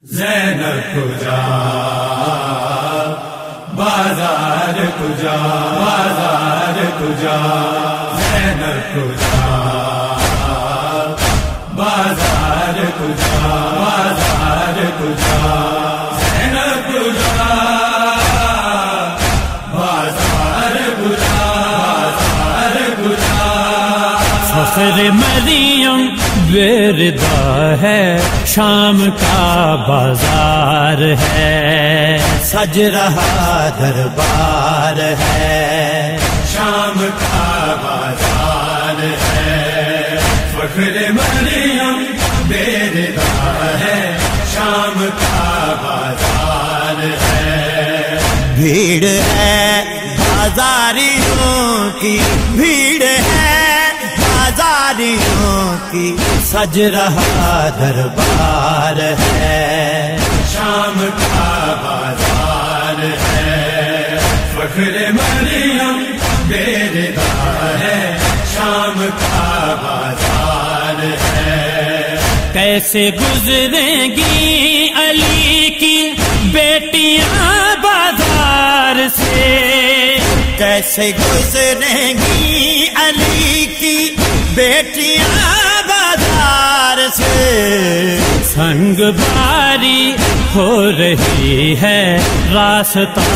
زینب کجا بازار کجا بازار کجا زینب کجا بازار کجا بازار کجا زینب کجا بازار کجا بازار کجا فخر مریم وردا ہے شام کا بازار ہے سج رہا دربار ہے شام کا بازار ہے فخر مریم بیردا ہے شام کا بازار ہے بھیڑ ہے بازاریوں کی بھیڑ ہے بازاریوں کی سج رہا دربار ہے شام کا بازار ہے فخر مریم بیردا ہے شام کا بازار ہے کیسے گزریں گی علی کی بیٹیاں بازار سے کیسے گزریں گی علی کی بیٹیاں بازار سے سنگ باری ہو رہی ہے راستہ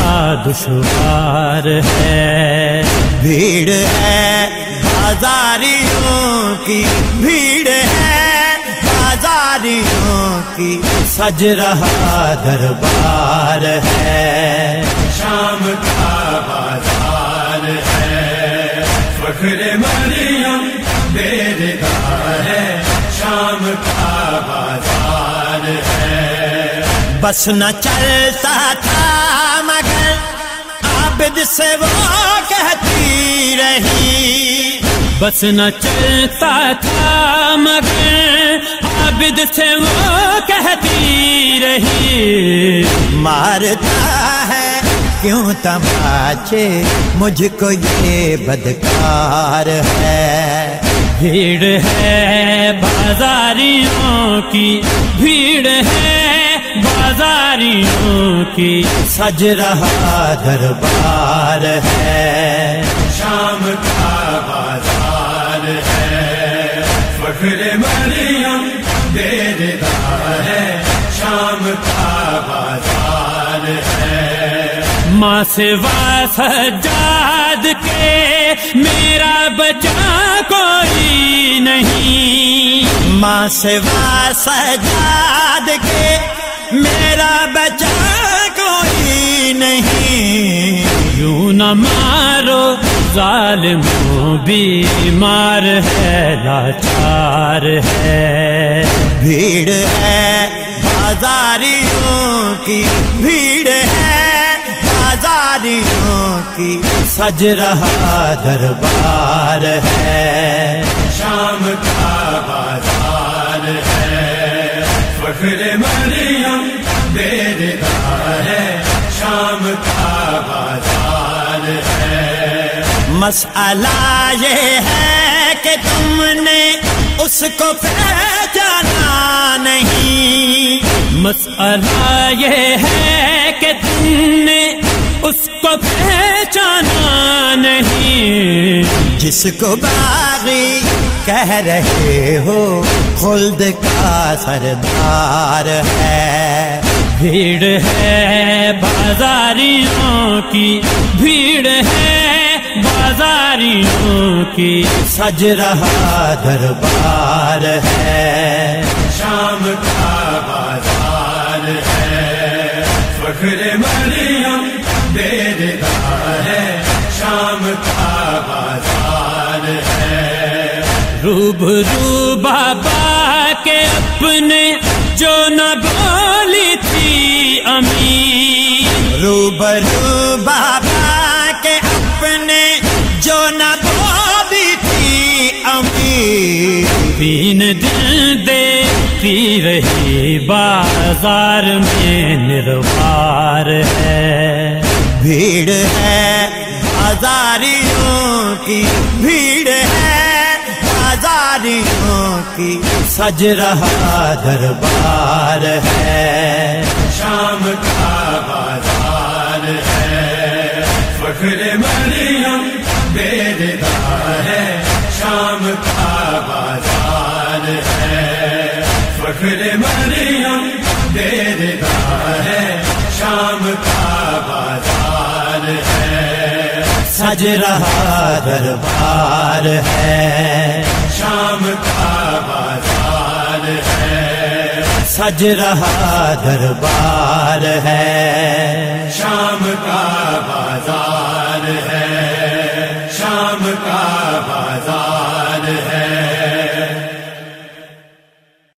دشوار ہے بھیڑ ہے بازاریوں کی بھیڑ ہے بازاریوں کی سج رہا دربار ہے شام کا بازار ہے فخر مریم بیردا ہے شام کا بازار ہے بس نہ چلتا تھا مگر عابد سے وہ کہتی رہی بس نہ چلتا تھا مگر عابد سے وہ کہتی رہی مارتا ہے کیوں تماچے مجھ کو یہ بدکار ہے بھیڑ ہے بازاریوں کی بھیڑ ہے بازاریوں کی سج رہا دربار ہے شام کا بازار ہے فخر مریم بیردا ہے شام کا بازار ہے ماں سوا سجاد کے میرا بچہ کوئی نہیں ماں سوا سجاد کے میرا بچہ کوئی نہیں یوں نہ مارو ظالموں بیمار ہے لاچار ہے بھیڑ ہے بازاریوں کی بھیڑ ہے بازاریوں کی سج رہا دربار ہے شام کا بازار ہے فخر مریم بیردا ہے شام کا بازار ہے مسئلہ یہ ہے کہ تم نے اس کو پہچانا نہیں مسئلہ یہ ہے کہ تم نے اس کو پہچانا نہیں جس کو باغی کہہ رہے ہو خلد کا سردار ہے بھیڑ ہے بازاریوں کی بھیڑ ہے بازاریوں کی سج رہا دربار ہے شام کا بازار ہے فخر مریم بیردا ہے شام کا بازار ہے روبرو بابا کے اپنے جو نہ بولی تھی امی روبرو بابا کے اپنے جو نہ بولی تھی امی تین دن دیکھتی رہی بازار میں نروار ہے بھیڑ ہے بازاریوں کی بھیڑ ہے بازاریوں کی سج رہا دربار ہے بازار ہے، فخر مریم بیدار ہے، شام کا بازار ہے، سج رہا دربار ہے، شام کا بازار ہے، سج رہا دربار ہے،